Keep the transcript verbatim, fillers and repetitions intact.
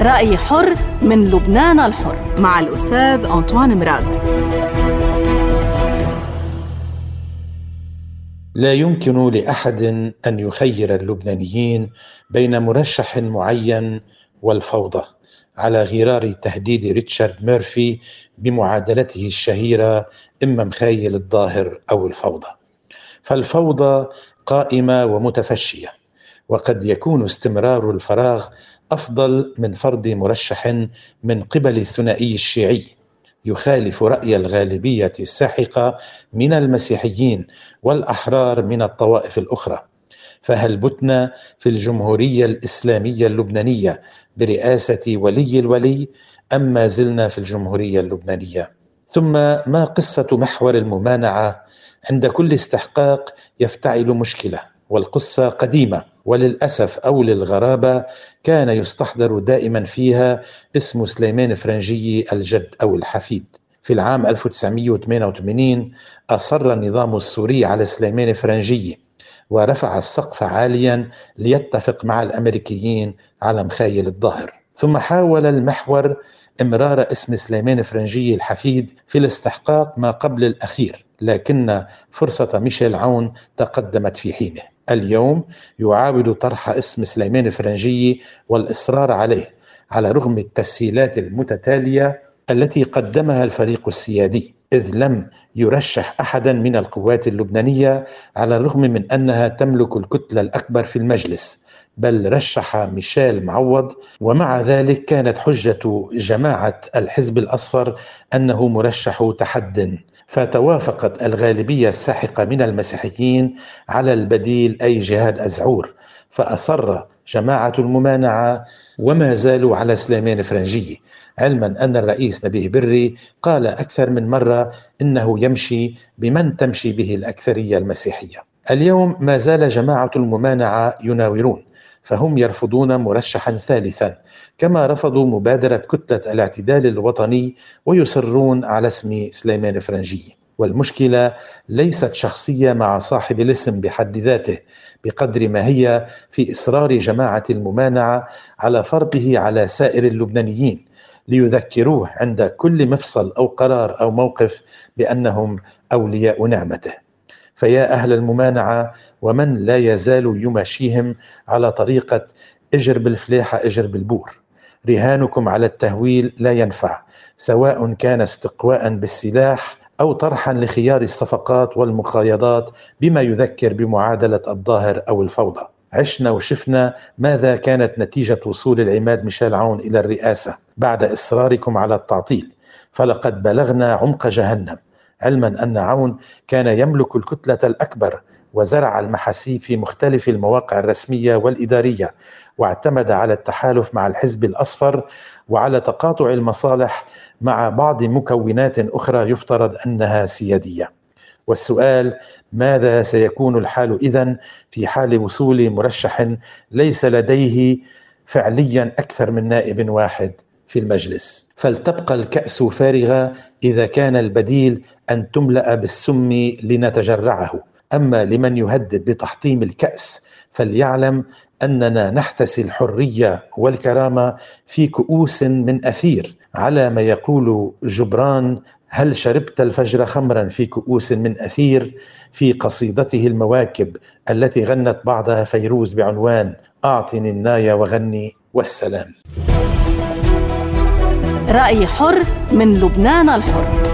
رأي حر من لبنان الحر مع الأستاذ أنطوان مراد. لا يمكن لأحد أن يخير اللبنانيين بين مرشح معين والفوضى، على غرار تهديد ريتشارد ميرفي بمعادلته الشهيرة إما مخيل الظاهر أو الفوضى. فالفوضى قائمة ومتفشية، وقد يكون استمرار الفراغ أفضل من فرض مرشح من قبل الثنائي الشيعي يخالف رأي الغالبية الساحقة من المسيحيين والأحرار من الطوائف الأخرى. فهل بتنا في الجمهورية الإسلامية اللبنانية برئاسة ولي الولي أم ما زلنا في الجمهورية اللبنانية؟ ثم ما قصة محور الممانعة؟ عند كل استحقاق يفتعل مشكلة، والقصة قديمة، وللأسف أو للغرابة كان يستحضر دائما فيها اسم سليمان فرنجي الجد أو الحفيد. في العام ألف وتسعمئة وثمانية وثمانين أصر النظام السوري على سليمان فرنجي ورفع السقف عاليا ليتفق مع الأمريكيين على مخايل الظاهر. ثم حاول المحور امرار اسم سليمان فرنجي الحفيد في الاستحقاق ما قبل الأخير، لكن فرصة ميشيل عون تقدمت في حينه. اليوم يعاود طرح اسم سليمان فرنجي والإصرار عليه على رغم التسهيلات المتتالية التي قدمها الفريق السيادي، إذ لم يرشح أحدا من القوات اللبنانية على الرغم من أنها تملك الكتلة الأكبر في المجلس، بل رشح ميشيل معوض. ومع ذلك كانت حجة جماعة الحزب الأصفر أنه مرشح تحد، فتوافقت الغالبية الساحقة من المسيحيين على البديل أي جهاد أزعور، فأصر جماعة الممانعة وما زالوا على سليمان فرنجي، علما أن الرئيس نبيه بري قال أكثر من مرة إنه يمشي بمن تمشي به الأكثرية المسيحية. اليوم ما زال جماعة الممانعة يناورون، فهم يرفضون مرشحا ثالثا، كما رفضوا مبادرة كتلة الاعتدال الوطني ويصرون على اسم سليمان فرنجي. والمشكلة ليست شخصية مع صاحب الاسم بحد ذاته، بقدر ما هي في إصرار جماعة الممانعة على فرضه على سائر اللبنانيين ليذكروه عند كل مفصل أو قرار أو موقف بأنهم أولياء نعمته. فيا أهل الممانعة ومن لا يزال يماشيهم على طريقة اجر بالفلاحة اجر بالبور، رهانكم على التهويل لا ينفع، سواء كان استقواء بالسلاح أو طرحا لخيار الصفقات والمقايضات بما يذكر بمعادلة الظاهر أو الفوضى. عشنا وشفنا ماذا كانت نتيجة وصول العماد ميشيل عون إلى الرئاسة بعد إصراركم على التعطيل، فلقد بلغنا عمق جهنم، علما أن عون كان يملك الكتلة الأكبر وزرع المحاسيب في مختلف المواقع الرسمية والإدارية، واعتمد على التحالف مع الحزب الأصفر وعلى تقاطع المصالح مع بعض مكونات أخرى يفترض أنها سيادية. والسؤال: ماذا سيكون الحال إذن في حال وصول مرشح ليس لديه فعليا أكثر من نائب واحد في المجلس؟ فلتبقى الكأس فارغة إذا كان البديل أن تملأ بالسم لنتجرعه. أما لمن يهدد بتحطيم الكأس فليعلم أننا نحتسي الحرية والكرامة في كؤوس من أثير، على ما يقول جبران: هل شربت الفجر خمرا في كؤوس من أثير، في قصيدته المواكب التي غنت بعضها فيروز بعنوان أعطني النايا وغني والسلام. رأي حر من لبنان الحر.